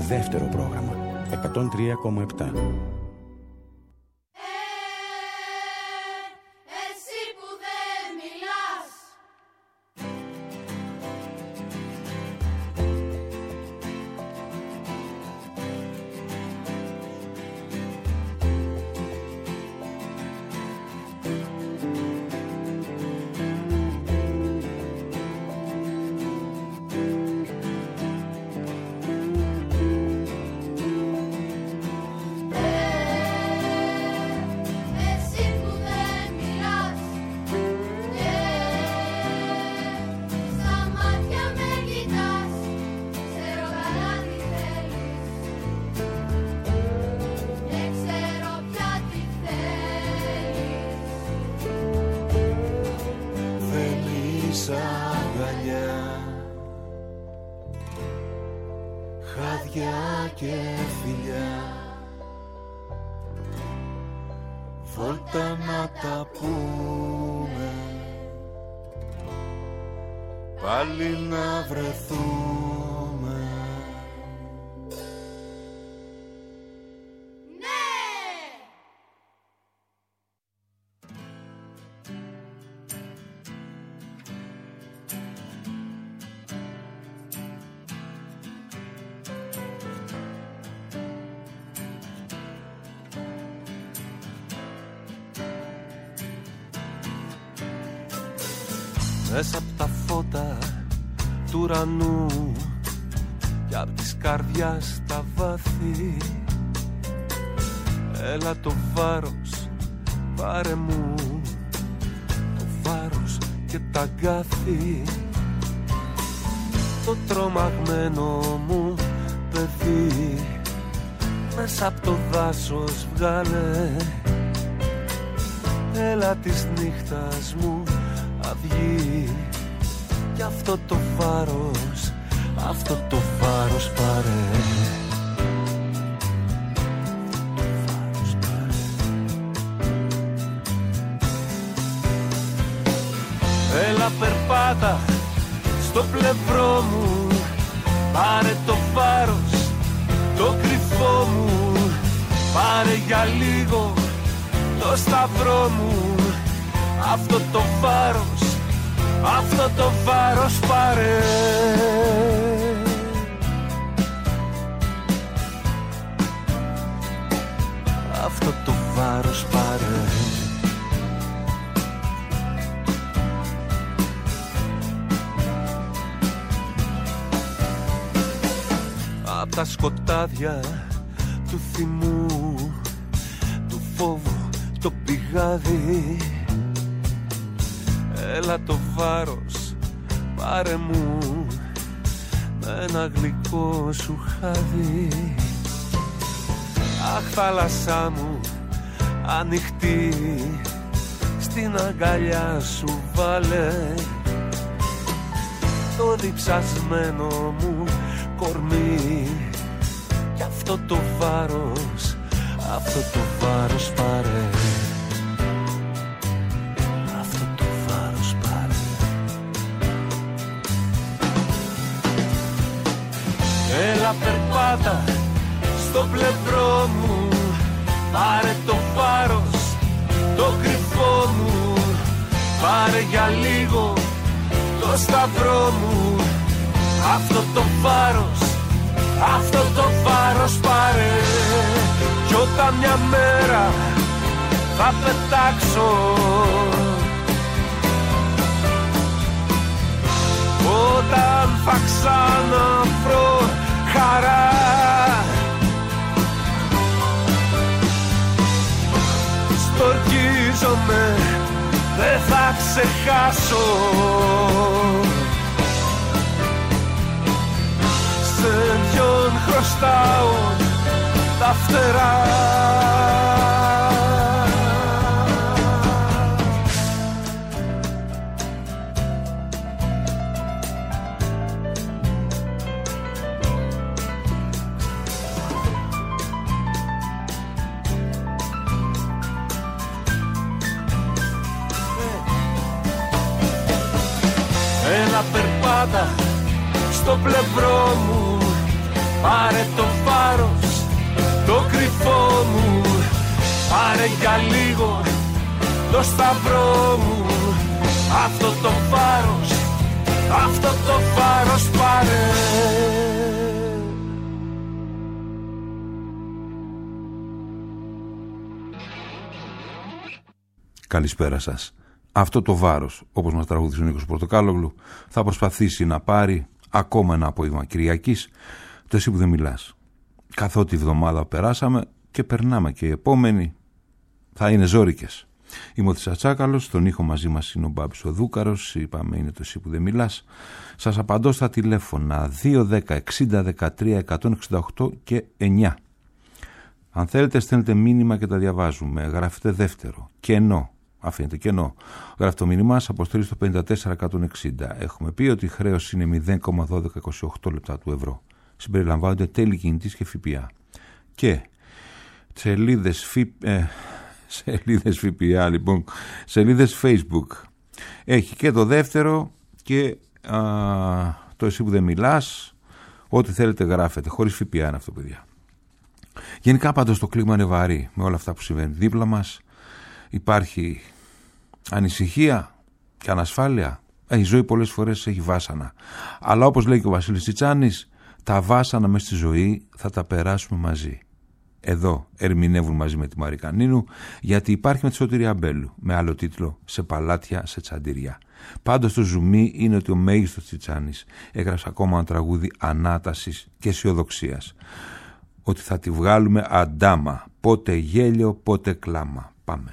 δεύτερο πρόγραμμα, 103,7. Μέσα απ' τα φώτα του ουρανού και απ' της καρδιάς τα βάθη, έλα το βάρος, πάρε μου το βάρος και τα αγκάθη. Το τρομαγμένο μου παιδί μέσα απ' το δάσος βγάλε, έλα της νύχτας μου αυγή, κι αυτό το βάρος πάρε. Έλα περπάτα στο πλευρό μου, πάρε το βάρος, το κρυφό μου, πάρε για λίγο το σταυρό μου, αυτό το βάρος πάρε. Αυτό το βάρος πάρε. Απ' τα σκοτάδια του θυμού, του φόβου το πηγάδι, έλα το βάρος, πάρε μου με ένα γλυκό σου χάδι. Αχ, θάλασσά μου ανοιχτή, στην αγκαλιά σου βάλε το διψασμένο μου κορμί, κι αυτό το βάρος πάρε. Έλα περπάτα στο πλευρό μου, πάρε το βάρος, το κρυφό μου, πάρε για λίγο το σταυρό μου, αυτό το βάρος πάρε. Κι όταν μια μέρα θα πετάξω, όταν θα ξαναβρω χαρά, στορκίζομαι, δεν θα ξεχάσω, σε ποιον χρωστάω τα φτερά. Έλα περπάτα στο πλευρό μου, Πάρε το φάρος, το κρυφό μου. Πάρε για λίγο το σταυρό μου. Αυτό το φάρος, αυτό το φάρος πάρε. Καλησπέρα σας. Αυτό το βάρος, όπως μας τραγουδίσει ο Νίκος Πορτοκάλογλου, θα προσπαθήσει να πάρει ακόμα ένα απόγευμα Κυριακής, το Εσύ που δεν μιλάς. Καθότι εβδομάδα περάσαμε και περνάμε και οι επόμενοι θα είναι ζόρικες. Είμαι ο Θησατσάκαλος, στον ήχο μαζί μας είναι ο Μπάμπης ο Δούκαρος, είπαμε είναι το Εσύ που δεν μιλάς. Σας απαντώ στα τηλέφωνα 210 60 13 168 και 9. Αν θέλετε στέλνετε μήνυμα και τα διαβάζουμε, γράφετε δεύτερο, κενό, αφήνετε κενό. Γράφετε το μήνυμά σας, αποστολή στο 54160. Έχουμε πει ότι η χρέωση είναι 0,1228 λεπτά του ευρώ. Συμπεριλαμβάνονται τέλη κινητής και ΦΠΑ. Και σελίδες ΦΠΑ, λοιπόν, σελίδες Facebook. Έχει και το δεύτερο και το Εσύ που δεν μιλάς. Ό,τι θέλετε γράφετε, χωρίς ΦΠΑ είναι αυτό, παιδιά. Γενικά πάντως το κλίμα είναι βαρύ με όλα αυτά που συμβαίνουν δίπλα μας. Υπάρχει ανησυχία και ανασφάλεια. Η ζωή πολλές φορές έχει βάσανα. Αλλά όπως λέει και ο Βασίλης Τσιτσάνης, τα βάσανα μες στη ζωή θα τα περάσουμε μαζί. Εδώ ερμηνεύουν μαζί με τη Μαρή Κανίνου, γιατί υπάρχει με τη Σωτηρία Μπέλου, με άλλο τίτλο «Σε παλάτια, σε τσαντήρια». Πάντως το ζουμί είναι ότι ο μέγιστος Τσιτσάνης έγραψε ακόμα ένα τραγούδι ανάτασης και αισιοδοξίας. Ότι θα τη βγάλουμε αντάμα, πότε γέλιο, πότε κλάμα. Πάμε.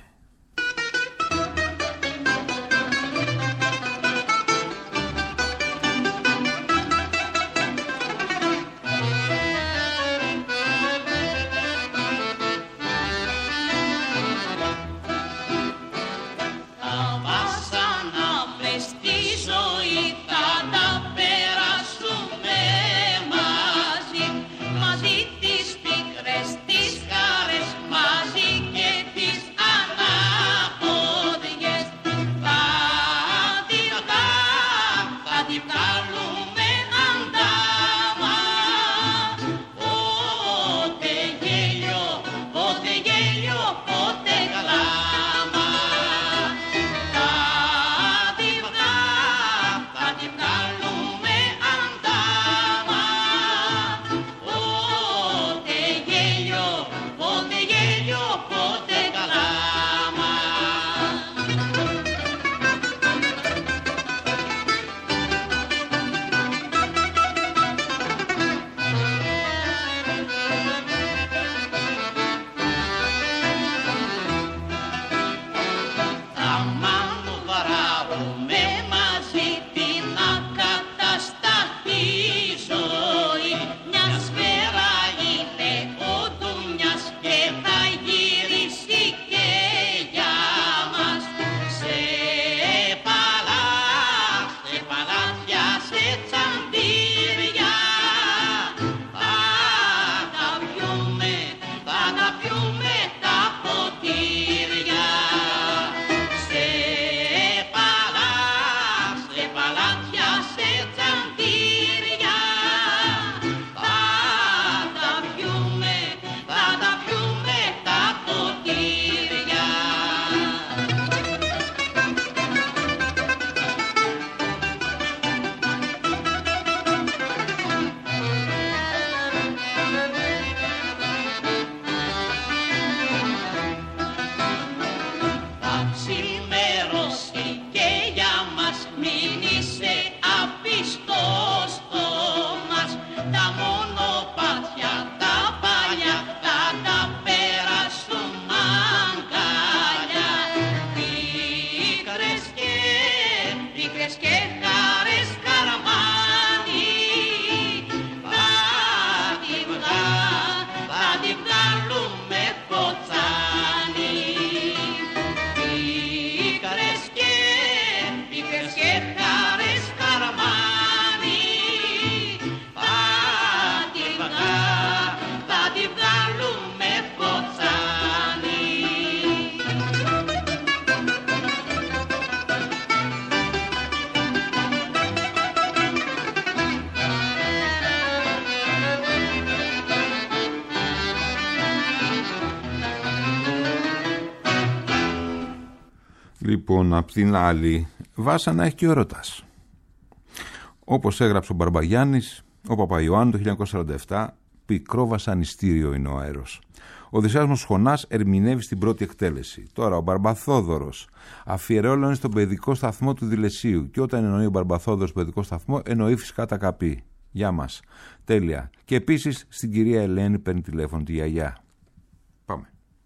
Λοιπόν, απ' την άλλη, βάσανα έχει και ο έρωτας. Όπως έγραψε ο Μπαρμπαγιάννης, ο Παπαϊωάννου το 1947, πικρό βασανιστήριο είναι ο αέρος. Ο Οδυσσέας Χωνάς ερμηνεύει στην πρώτη εκτέλεση. Τώρα ο Μπαρμπαθόδωρος αφιερώνει στον παιδικό σταθμό του Δηλεσίου. Και όταν εννοεί ο Μπαρμπαθόδωρος παιδικό σταθμό, εννοεί φυσικά τα Καπή. Γεια μας. Τέλεια. Και επίσης στην κυρία Ελένη παίρνει τηλέφωνο τη γιαγιά. Πάμε.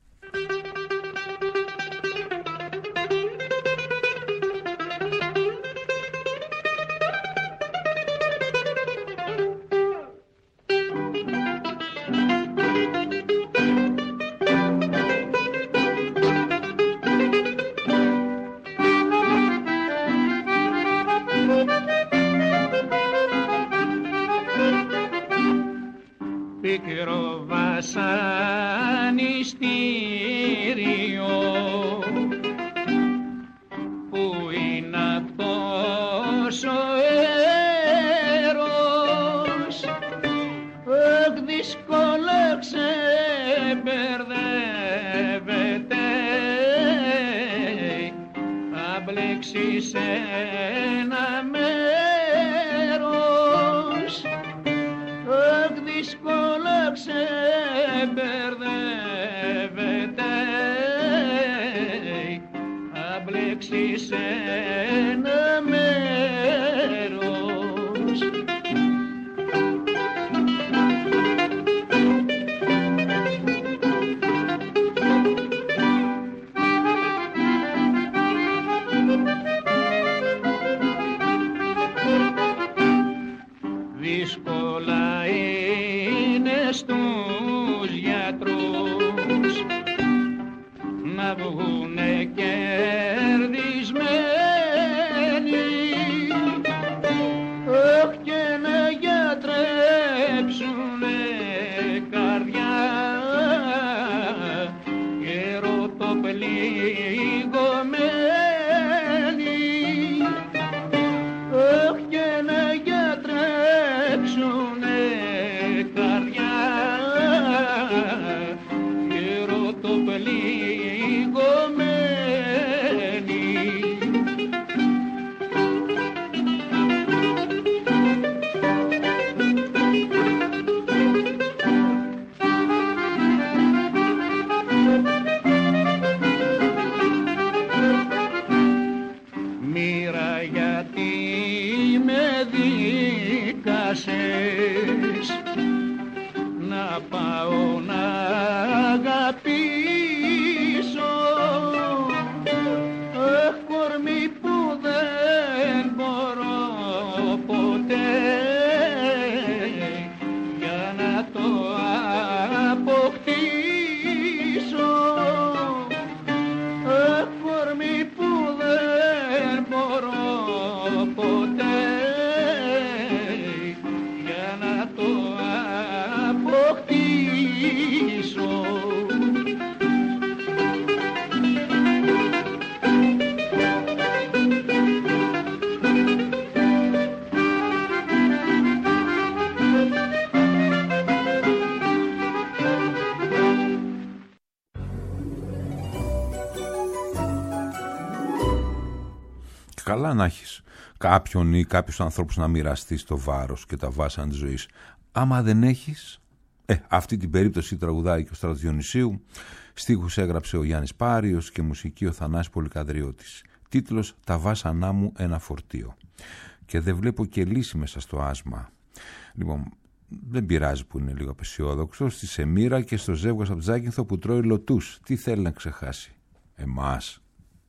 Καλά να έχεις κάποιον ή κάποιους ανθρώπους να μοιραστείς το βάρος και τα βάσανα της ζωής. Άμα δεν έχεις, αυτή την περίπτωση τραγουδάει και ο Στράτος Διονυσίου, στίχους έγραψε ο Γιάννης Πάριος και μουσική ο Θανάσης Πολυκαδριώτης. Τίτλος «Τα βάσανά μου ένα φορτίο». Και δεν βλέπω και λύση μέσα στο άσμα. Λοιπόν, δεν πειράζει που είναι λίγο απεσιόδοξο. Στη Σεμίρα και στο ζεύγος από Τζάκινθο που τρώει λωτούς. Τι θέλει να ξεχάσει? Εμάς.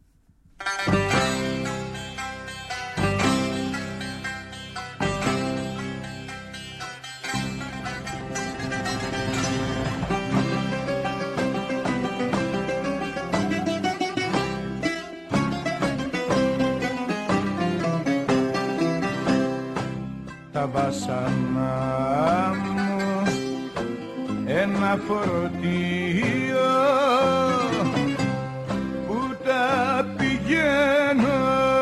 Τα βάσανα μου ένα φορτίο που τα πηγαίνω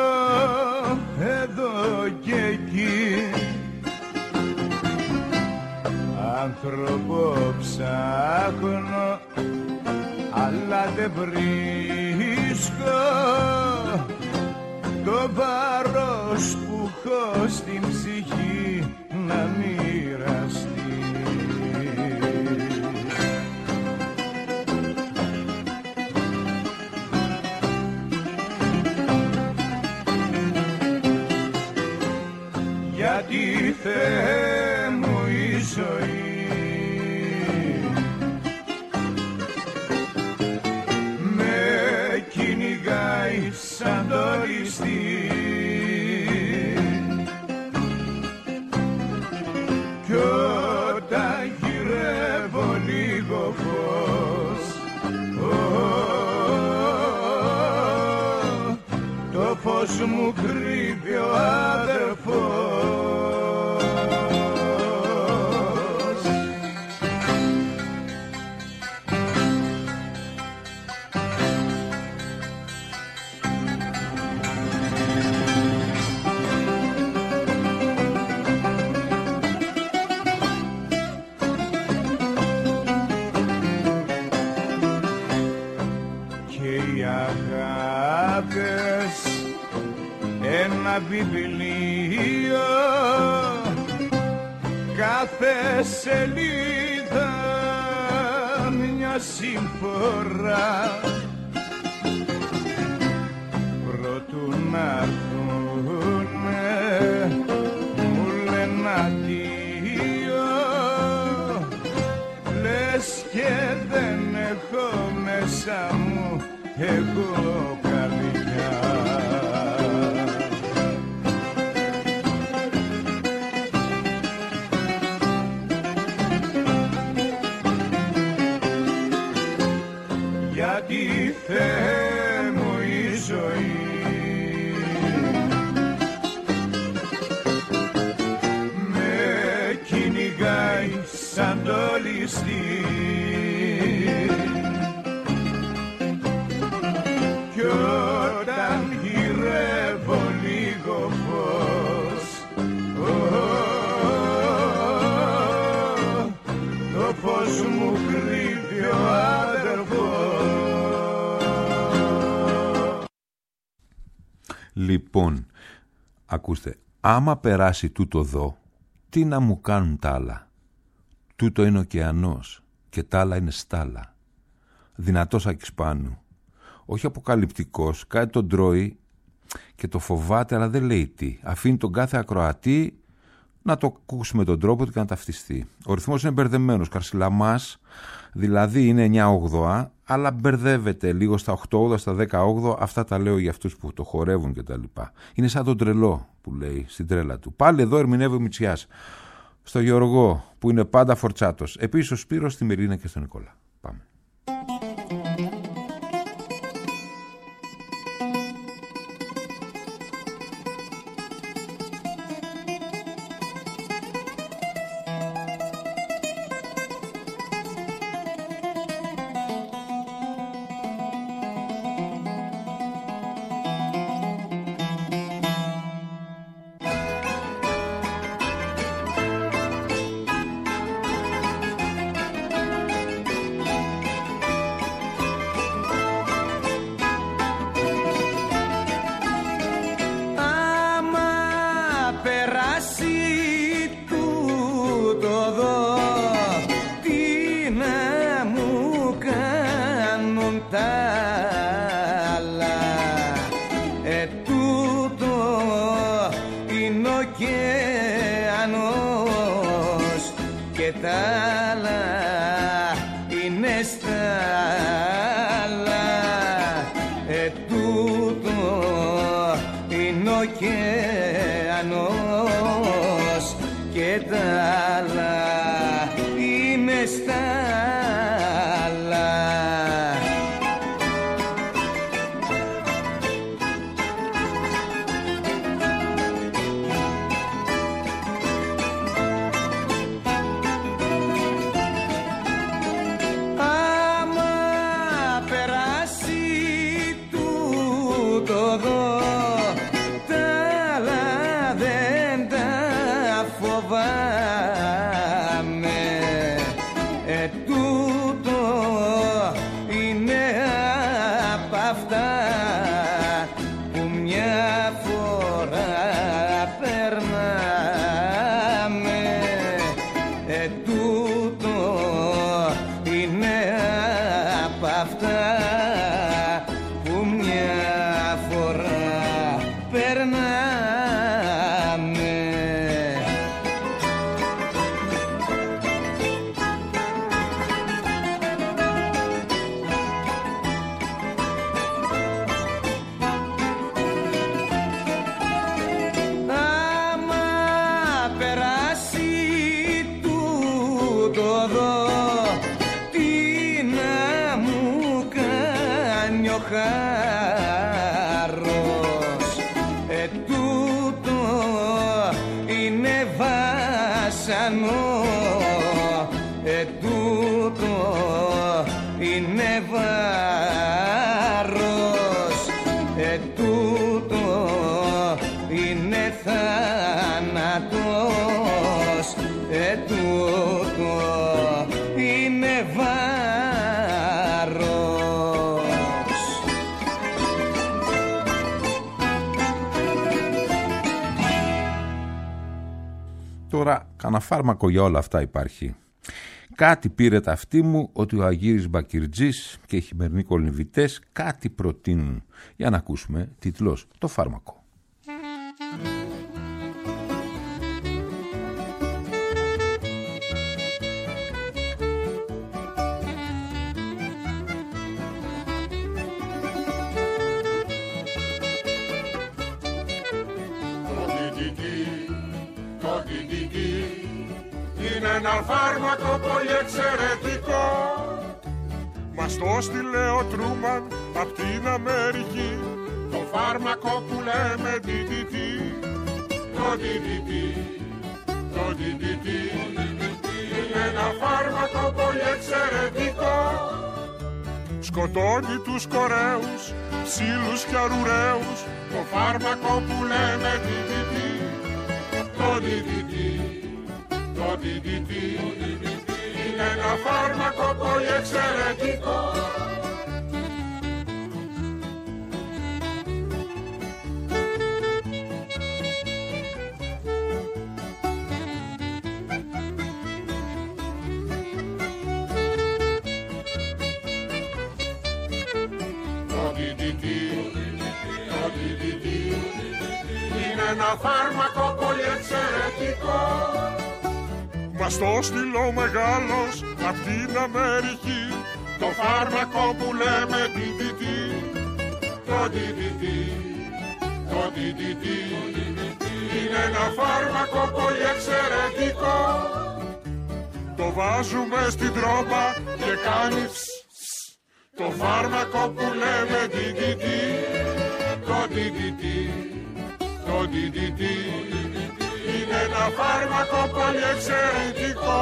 εδώ και εκεί. Άνθρωπο ψάχνω αλλά δεν βρίσκω. Θεέ μου η ζωή με κυνηγάει σαν το ληστή κι όταν γυρεύω λίγο φως το φως μου κρύβει ο αδερφός. Ένα βιβλίο κάθε σελίδα μια συμφορά προτού να έρθουνε μου λένε αντίο λες και δεν έχω μέσα μου εγώ καρδιά. Γιατί Θεέ μου η ζωή με κυνηγάει σαν το ληστή κι όταν γυρεύω λίγο φως το φως μου κρύβει ο αδερφός. Λοιπόν, ακούστε, άμα περάσει τούτο εδώ, τι να μου κάνουν τα άλλα. Τούτο είναι ωκεανός και τα άλλα είναι στάλα. Δυνατός Ακισπάνου. Όχι αποκαλυπτικός, κάτι τον τρώει και το φοβάται, αλλά δεν λέει τι. Αφήνει τον κάθε ακροατή να το ακούσει με τον τρόπο του και να ταυτιστεί. Ο ρυθμός είναι μπερδεμένος, καρσιλαμάς, δηλαδή είναι 9/8, αλλά μπερδεύεται λίγο στα 8/8, στα 10/8, αυτά τα λέω για αυτούς που το χορεύουν και τα λοιπά. Είναι σαν τον τρελό που λέει στην τρέλα του. Πάλι εδώ ερμηνεύει ο Μητσιάς. Στο Γεωργό που είναι πάντα φορτσάτος. Επίσης ο Σπύρος, στη Μελίνα και στον Νικόλα. Πάμε. περνάμε. βασανό, τούτο είναι βάρος, τούτο είναι θάνατος, τούτο είναι βάρος. Τώρα, κανένα φάρμακο για όλα αυτά υπάρχει. Κάτι πήρε τα αυτή μου ότι ο Αγύρης Μπακυρτζής και οι χειμερινοί κολυμβητές κάτι προτείνουν. Για να ακούσουμε τίτλος το φάρμακο. Είναι ένα φάρμακο πολύ εξαιρετικό. Μας το στείλε ο Τρούμαν απ' την Αμερική. Το φάρμακο που λέμε DDT. Το DDT, το DDT. Είναι ένα φάρμακο πολύ εξαιρετικό. Σκοτώνει τους κορέους, ψήλους και αρουραίους. Το φάρμακο που λέμε DDT. Το DDT. Το DDT είναι ένα φάρμακο πολύ εξαιρετικό. Το DDT, το DDT είναι ένα φάρμακο πολύ εξαιρετικό. Μας το στείλε ο μεγάλος απ' την Αμερική. Το φάρμακο που λέμε DDT. Το DDT, το DDT είναι ένα φάρμακο πολύ εξαιρετικό. Το βάζουμε στην τρόμπα και κάνει το φάρμακο που λέμε DDT. Το DDT, το DDT είναι ένα φάρμακο πολύ εξαιρετικό.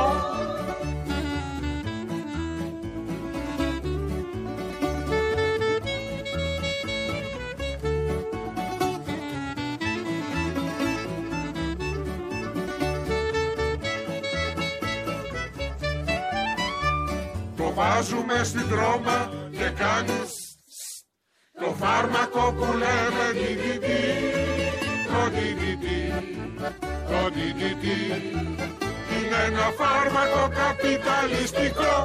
Το βάζουμε στην τρόμπα και κάνεις το φάρμακο που λέμε DDT. Το DDT, το DDT είναι ένα φάρμακο καπιταλιστικό.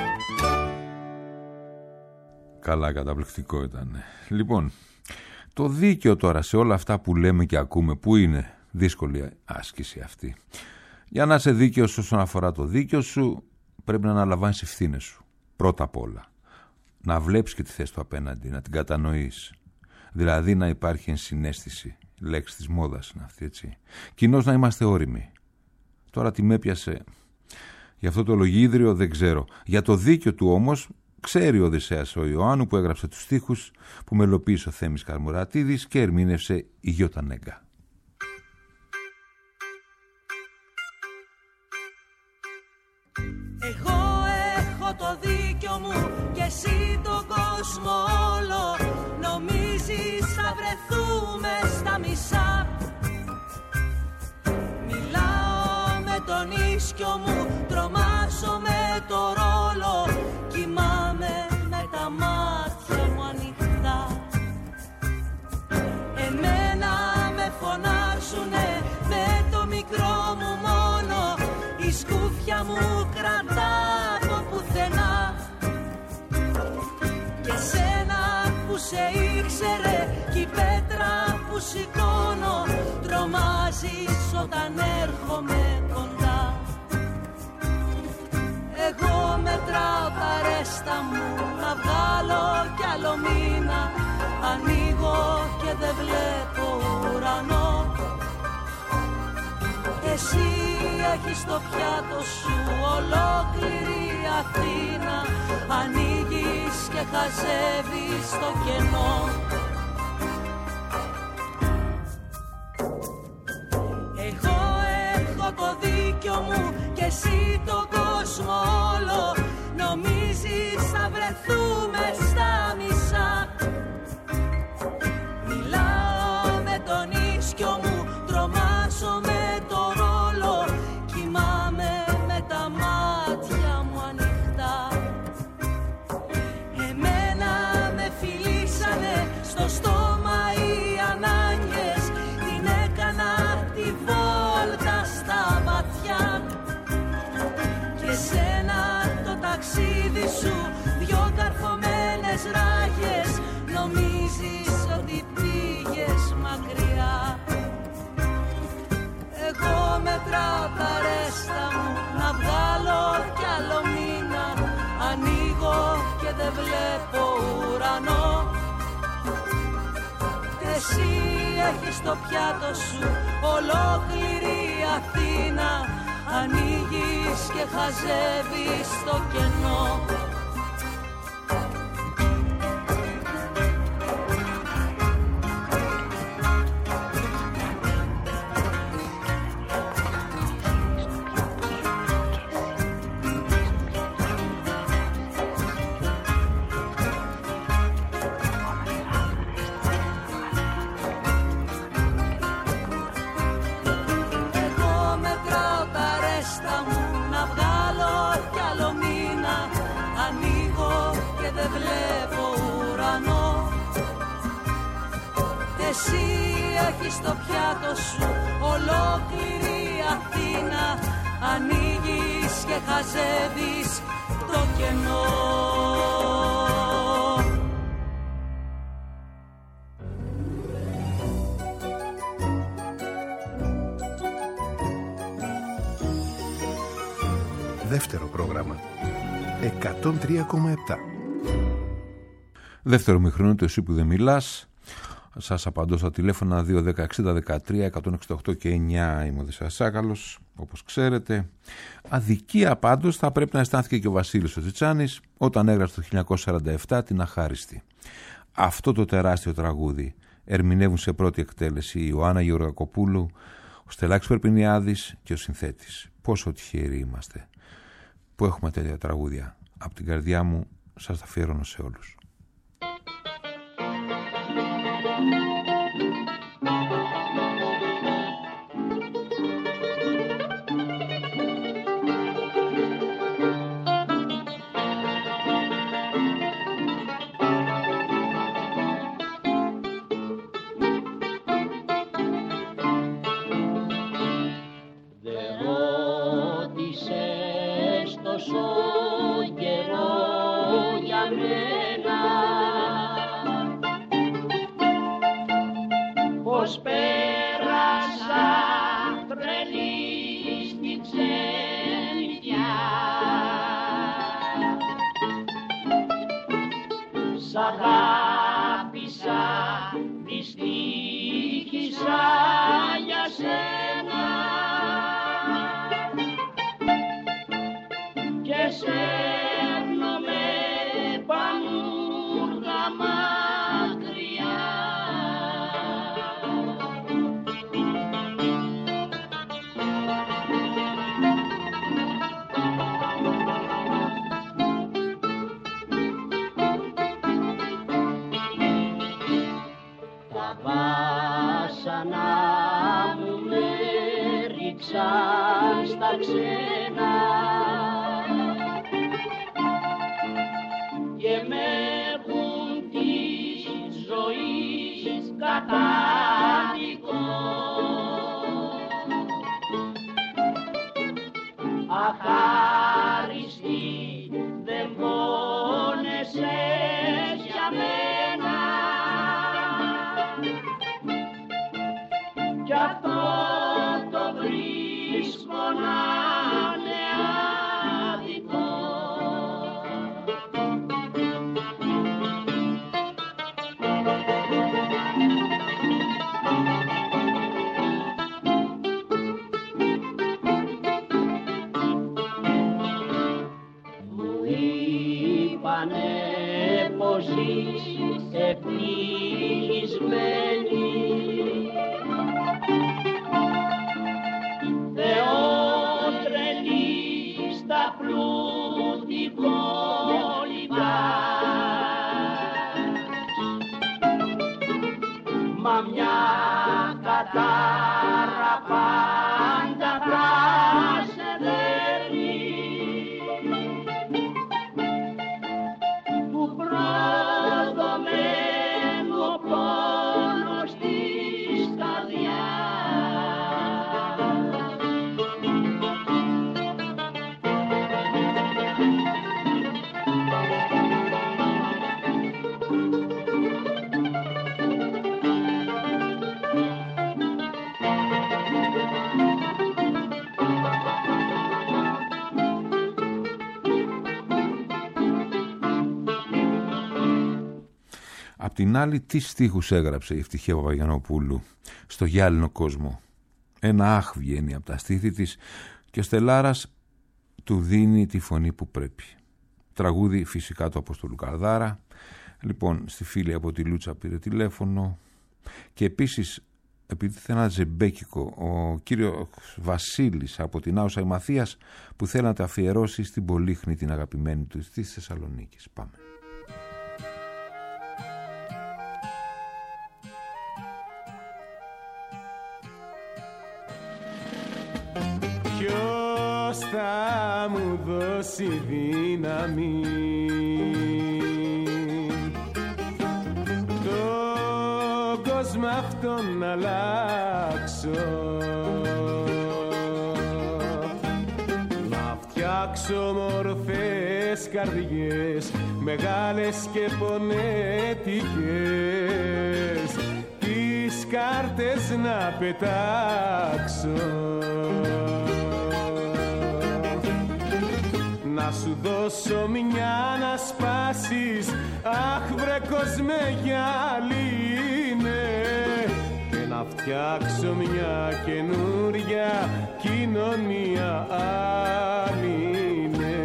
Καλά, καταπληκτικό ήταν. Λοιπόν, το δίκαιο τώρα σε όλα αυτά που λέμε και ακούμε, που είναι δύσκολη άσκηση αυτή. Για να είσαι δίκαιος όσον αφορά το δίκαιο σου, πρέπει να αναλαμβάνεις ευθύνες σου. Πρώτα απ' όλα. Να βλέπεις και τη θέση του απέναντι, να την κατανοείς. Δηλαδή να υπάρχει ενσυναίσθηση. Λέξη της μόδας είναι αυτή, έτσι. Κοινώς να είμαστε όριμοι. Τώρα τι με έπιασε. Για αυτό το λογίδριο δεν ξέρω. Για το δίκαιο του όμως ξέρει ο Οδυσσέας ο Ιωάννου που έγραψε τους στίχους που μελοποίησε ο Θέμης Καρμουρατίδης και ερμήνευσε η Γιώτα Νέγκα. Εγώ έχω το δίκιο μου και εσύ τον κόσμο όλο. Νομίζεις θα βρεθούμε στα μισά. Μιλάω με τον ίσκιο μου, τρομάζω με το ρόλο. Κοιμάμαι με τα μάτια μου ανοιχτά. Εμένα με φωνάζουνε με το μικρό μου μόνο. Η σκούφια μου κρατά από πουθενά. Και σένα που σε ήξερε κι η πέτρα που σηκώνω τρομάζεις όταν έρχομαι κοντά. Εγώ μετράω τα ρέστα μου να βγάλω κι άλλο μήνα. Ανοίγω και δεν βλέπω ουρανό. Εσύ έχεις στο πιάτο σου ολόκληρη Αθήνα. Ανοίγεις και χαζεύεις το κενό. Εγώ έχω το δίκιο μου και εσύ τον κόσμο όλο. Νομίζεις θα βρεθούμε στα μισά. Μιλάω με τον ίσκιο μου, τρομάζω με το ρόλο. Κοιμάμαι με τα μάτια μου ανοιχτά. Εμένα με φιλήσανε στο στόμα οι ανάγκες. Την έκανα τη βόλτα στα βαθιά. Και σένα το ταξίδι σου, δυο καρφωμένες ράγες. Νομίζεις ότι πήγες μακριά. Εγώ μετράω τα ρέστα μου, να βγάλω κι άλλο μήνα. Ανοίγω και δεν βλέπω ουρανό. Και εσύ έχεις στο πιάτο σου ολόκληρη Αθήνα. Ανοίγεις και χαζεύεις το κενό. Εσύ έχεις στο πιάτο σου ολόκληρη Αθήνα. Ανοίγεις και χαζεύεις το κενό. Δεύτερο πρόγραμμα 103,7. Δεύτερο μηχρονό του Εσύ που δεν μιλάς. Σας απαντώ στα τηλέφωνα 2-10-60-13-168 και 9. Είμαι ο Δησασάκαλος, όπως ξέρετε. Αδικία πάντως θα πρέπει να αισθάνθηκε και ο Βασίλης ο Τσιτσάνης όταν έγραψε το 1947 την Αχάριστη. Αυτό το τεράστιο τραγούδι ερμηνεύουν σε πρώτη εκτέλεση η Ιωάννα Γεωργακοπούλου, ο Στελάκης Περπινιάδης και ο συνθέτης. Πόσο τυχεροί είμαστε που έχουμε τέτοια τραγούδια. Από την καρδιά μου σας τα αφιερώνω σε όλους. Θεό Απ' την άλλη, τι στίχους έγραψε η Ευτυχία Παπαγιαννοπούλου στο γυάλινο κόσμο. Ένα αχ βγαίνει από τα στήθη της και ο Στελάρας του δίνει τη φωνή που πρέπει. Τραγούδι φυσικά του Αποστολού Καρδάρα. Λοιπόν, στη φίλη από τη Λούτσα πήρε τηλέφωνο και επίσης, επειδή θέλει ένα ζεμπέκικο, ο κύριος Βασίλης από την Άουσα Μαθίας που θέλει να τα αφιερώσει στην Πολύχνη, την αγαπημένη του της Θεσσαλονίκης. Πάμε. Ποιος θα μου δώσει δύναμη τον κόσμο αυτόν να αλλάξω, να φτιάξω μορφές καρδιές μεγάλες και πονέτικες, τις κάρτες να πετάξω, να σου δώσω μια να σπάσεις, αχ βρε κόσμε γυαλίνε, και να φτιάξω μια καινούρια κοινωνία άλληνε.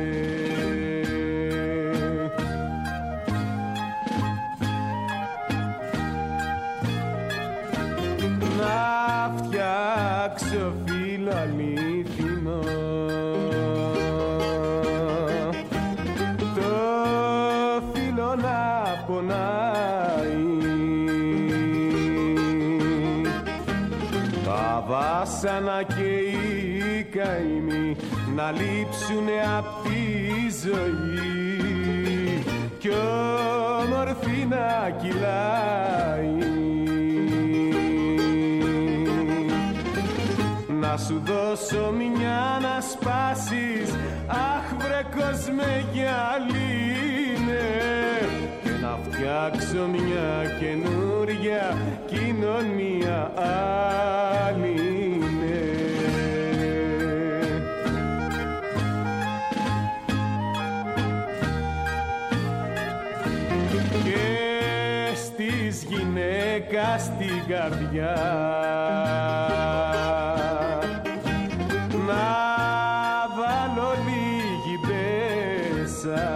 Να φτιάξω φίλο αλήθινο, τα βάσανα και οι καημοί να λείψουνε απ' τη ζωή κι όμορφη να κυλάει, να σου δώσω μια να σπάσεις, αχ βρε κόσμε γυαλίνε, και να φτιάξω μια καινούρια κοινωνία άλληνε. Και στις γυναίκας την καρδιά να βάλω λίγη μπέσα,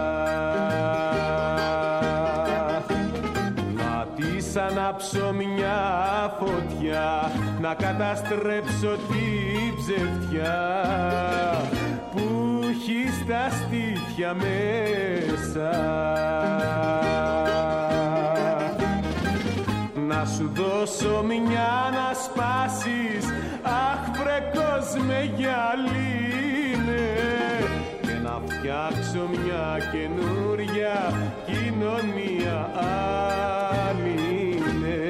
να της ανάψω μια φωτιά, να καταστρέψω την ψευτιά που έχει στα στήθια μέσα, να σου δώσω μια να σπάσεις, αχ βρε κόσμε γυαλίνε, και να φτιάξω μια καινούρια κοινωνία άλληνε.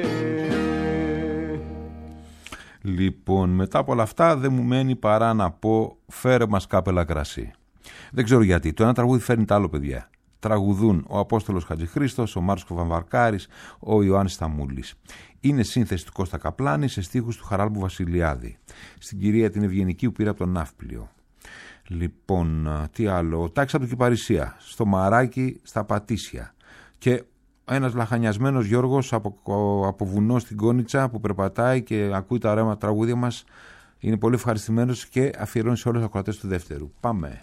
Λοιπόν, μετά από όλα αυτά δεν μου μένει παρά να πω φέρε μας κάπελα κρασί. Δεν ξέρω γιατί, το ένα τραγούδι φέρνει τα άλλο, παιδιά. Τραγουδούν ο Απόστολος Χατζηχρήστος, ο Μάρκος Βαμβαρκάρης, ο Ιωάννης Σταμούλης. Είναι σύνθεση του Κώστα Καπλάνη σε στίχους του Χαράλαμπου Βασιλιάδη. Στην κυρία την Ευγενική που πήρε από τον Ναύπλιο. Λοιπόν, τι άλλο. Ο Τάκης από την Κυπαρισία, στο Μαράκι, στα Πατήσια. Και ένας λαχανιασμένος Γιώργος από βουνό στην Κόνιτσα που περπατάει και ακούει τα ωραία τραγούδια μας. Είναι πολύ ευχαριστημένος και αφιερώνει σε όλους τους ακροατές του Δεύτερου. Πάμε.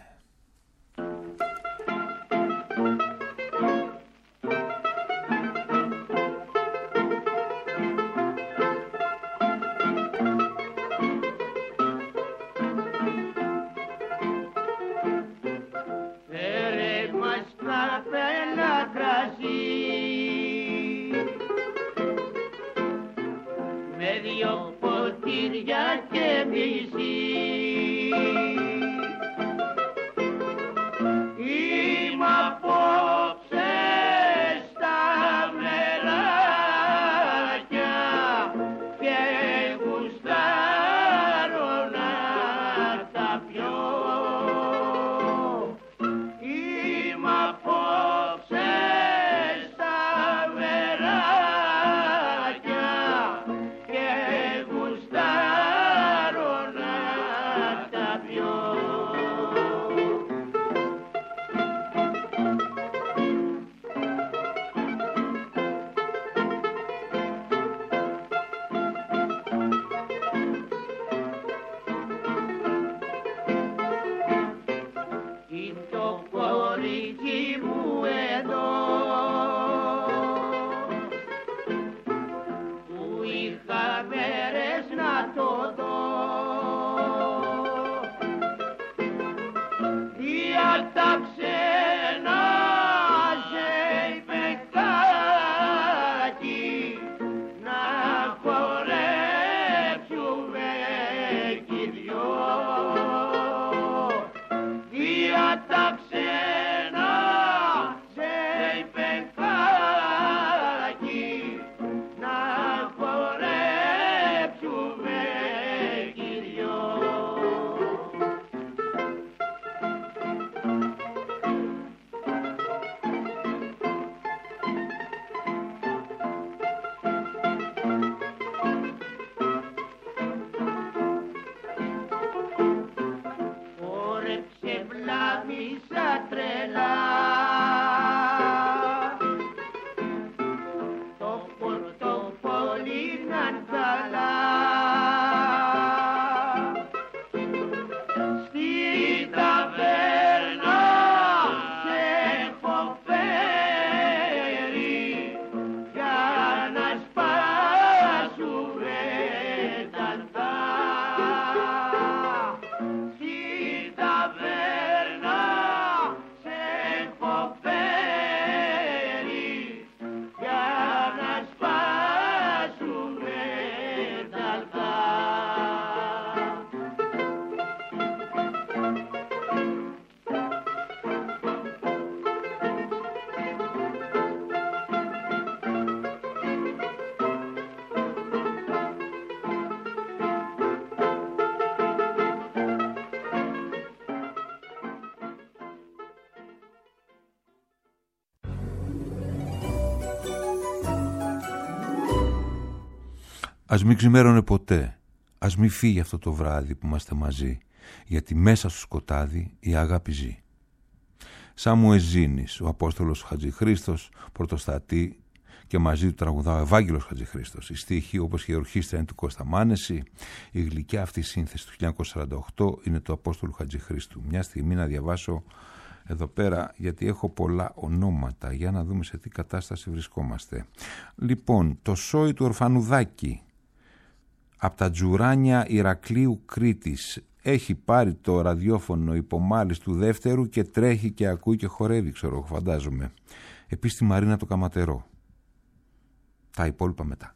Ας μην ξημέρωνε ποτέ, ας μην φύγει αυτό το βράδυ που είμαστε μαζί, γιατί μέσα στο σκοτάδι η αγάπη ζει. Σάμου Εζήνης, ο Απόστολος Χατζηχρήστος, πρωτοστατεί και μαζί του τραγουδά ο Ευάγγελος Χατζηχρήστος. Η στίχη, όπως και η ορχήστρα, είναι του Κώστα Μάνεση. Η γλυκιά αυτή σύνθεση του 1948 είναι του Απόστολου Χατζηχρήστου. Μια στιγμή να διαβάσω εδώ πέρα, γιατί έχω πολλά ονόματα, για να δούμε σε τι κατάσταση βρισκόμαστε. Λοιπόν, το σόι του Ορφανουδάκη, από τα Τζουράνια Ηρακλείου Κρήτης, έχει πάρει το ραδιόφωνο υπομάλης του δεύτερου και τρέχει και ακούει και χορεύει, ξέρω, φαντάζομαι. Επίσης τη Μαρίνα το Καματερό. Τα υπόλοιπα μετά.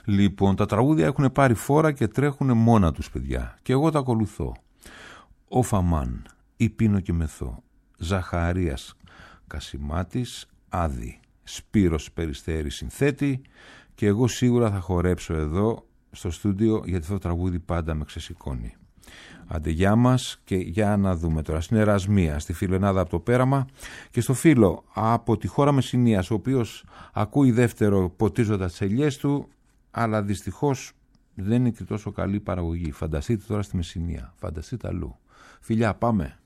Λοιπόν, τα τραγούδια έχουν πάρει φόρα και τρέχουν μόνα τους, παιδιά. Και εγώ τα ακολουθώ. Ο Φαμάν, η Πίνο και Μεθό, Ζαχαρίας Κασιμάτης, Άδη, Σπύρος Περιστέρης συνθέτη, και εγώ σίγουρα θα χορέψω εδώ στο στούντιο, γιατί αυτό το τραγούδι πάντα με ξεσηκώνει. Άντε γεια μας, και για να δούμε τώρα στην Ερασμία, στη Φιλενάδα από το Πέραμα, και στο φίλο από τη χώρα Μεσσηνίας, ο οποίος ακούει δεύτερο ποτίζοντας τις ελιές του, αλλά δυστυχώς δεν είναι και τόσο καλή παραγωγή. Φανταστείτε τώρα στη Μεσσηνία, φανταστείτε αλλού. Φιλιά, πάμε.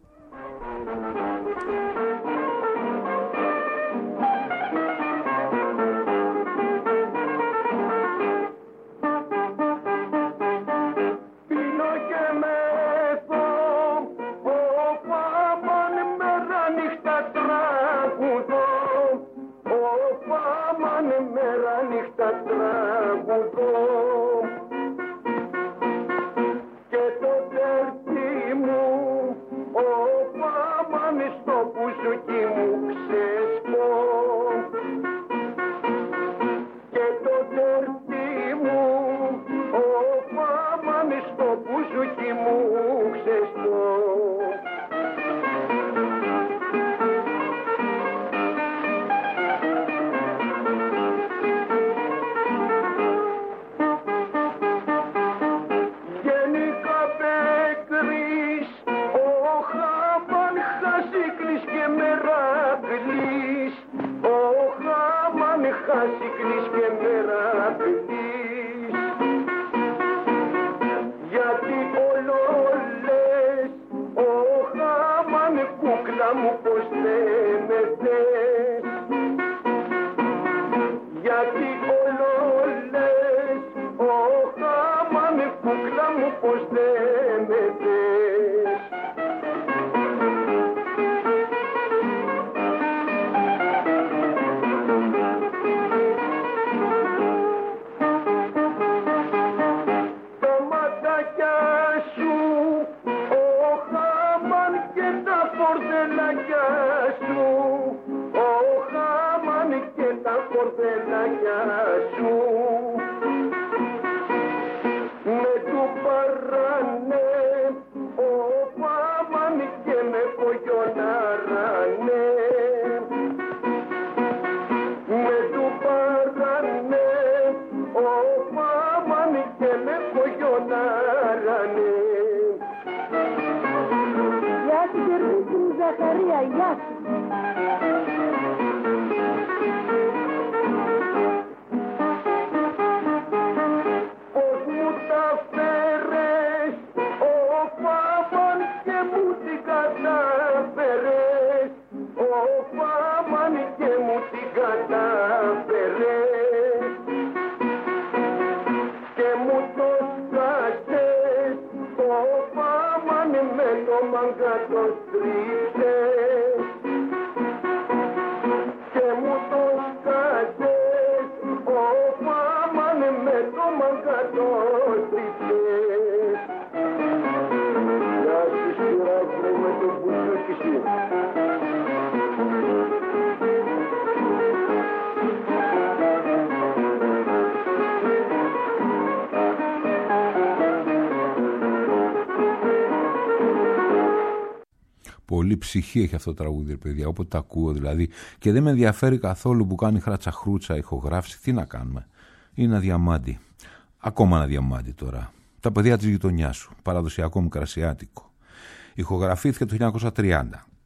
Πολύ ψυχή έχει αυτό το τραγούδι, παιδιά, όποτε τα ακούω δηλαδή. Και δεν με ενδιαφέρει καθόλου που κάνει χρατσαχρούτσα ηχογράφηση. Τι να κάνουμε. Είναι ένα διαμάντι. Ακόμα ένα διαμάντι τώρα. Τα παιδιά της γειτονιάς σου. Παραδοσιακό μικρασιάτικο. Ηχογραφήθηκε το 1930.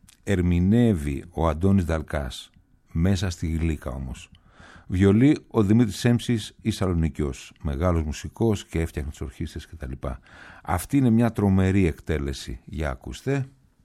Ερμηνεύει ο Αντώνης Δαλκάς. Μέσα στη Γλύκα όμως. Βιολί ο Δημήτρης Έμψης ή Σαλονικιός. Μεγάλος μουσικός και έφτιαχνε τις ορχήστρες κτλ. Αυτή είναι μια τρομερή εκτέλεση. Για ακούστε.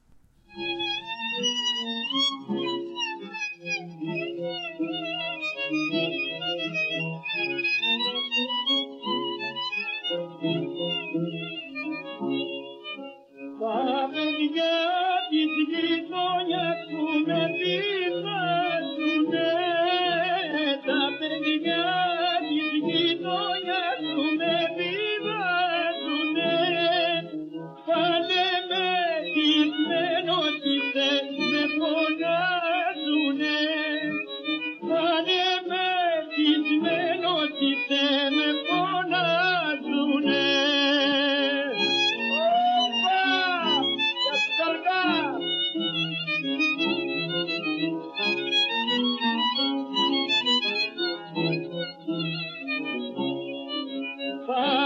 Τα παιδιά της γειτονιάς που με πείσασουνε, τα παιδιά της γειτονιάς που με πείσασουνε, πάνε με τισμένο τίθε με φωνάζουνε, πάνε με τισμένο τίθε με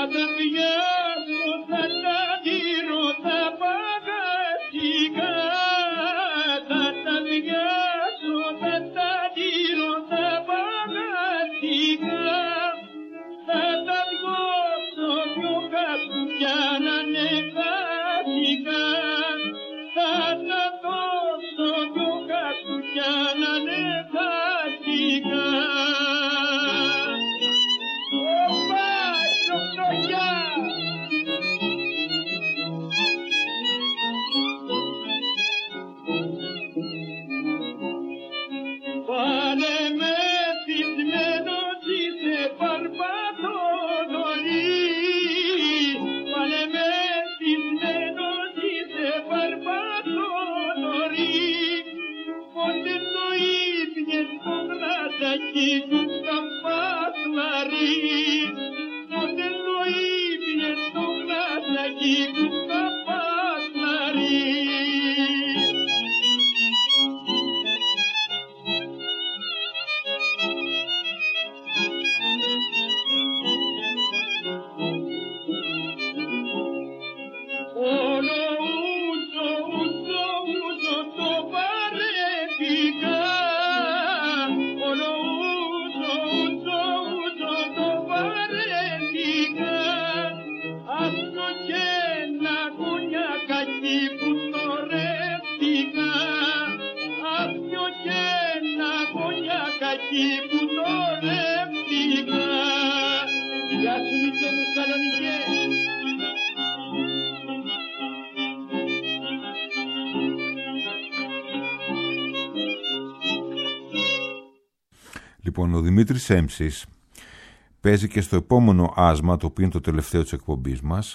Λοιπόν, ο Δημήτρης Έμψης παίζει και στο επόμενο άσμα, το οποίο είναι το τελευταίο της εκπομπής μας.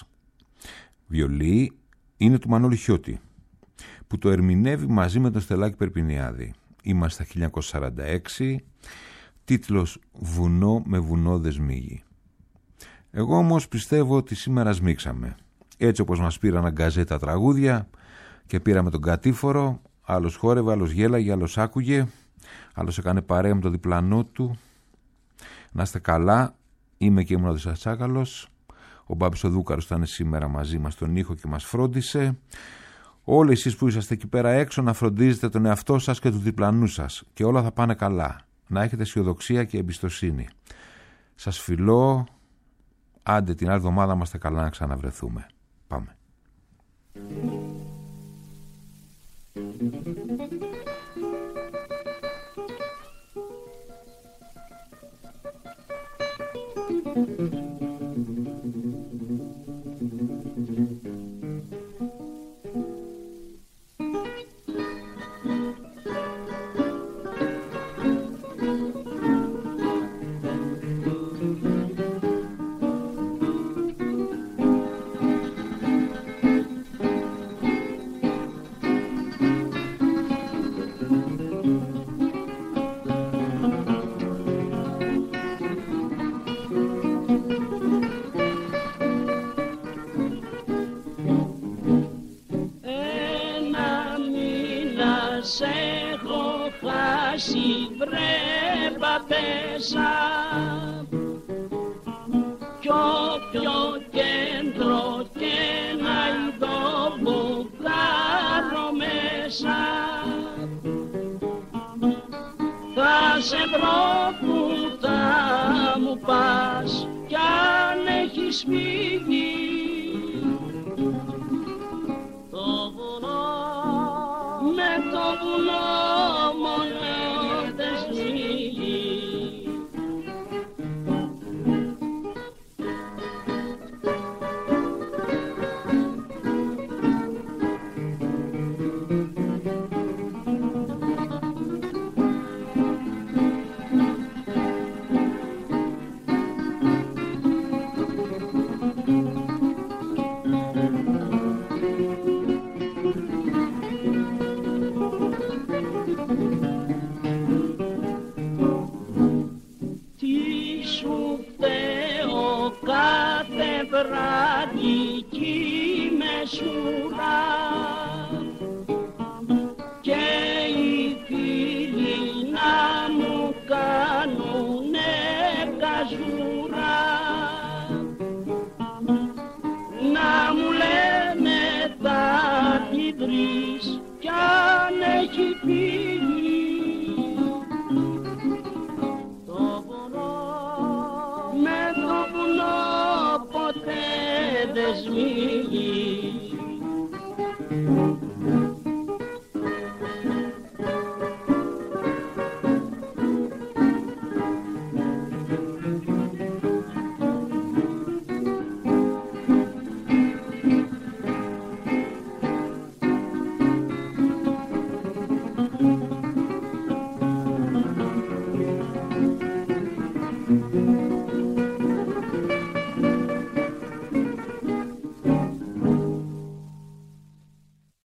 Βιολί είναι του Μανώλη Χιώτη, που το ερμηνεύει μαζί με τον Στελάκη Περπινιάδη. Είμαστε στα 1946, τίτλος «Βουνό με βουνό δε σμίγει». Εγώ όμως πιστεύω ότι σήμερα σμίξαμε. Έτσι όπως μας πήραν αγκαζέτα τραγούδια και πήραμε τον κατήφορο, άλλος χόρευε, άλλος γέλαγε, άλλος άκουγε, άλλος έκανε παρέα με το διπλανό του. Να είστε καλά, είμαι και ήμουν ο Δησατσάκαλος. Ο Μπάμπης ο Δούκαρος ήταν σήμερα μαζί μας στον ήχο και μας φρόντισε. Όλοι εσείς που είσαστε εκεί πέρα έξω, να φροντίζετε τον εαυτό σας και του διπλανού σας και όλα θα πάνε καλά. Να έχετε αισιοδοξία και εμπιστοσύνη. Σας φιλώ. Άντε την άλλη εβδομάδα είμαστε καλά να ξαναβρεθούμε. Πάμε. Κι όποιο κέντρο και να ειδώ μπουκάρω μέσα, θα σε βρω που θα μου πας κι αν έχεις φύγει. Το βουνό με το βουνό μόνο δεν σμίγει. Βραδική μεσουρά και οι φίλοι να μου κάνουνε καζουρά, μίλης κι αν έχει φύγει. Το βουνό με το βουνό ποτέ δεν σμίγει.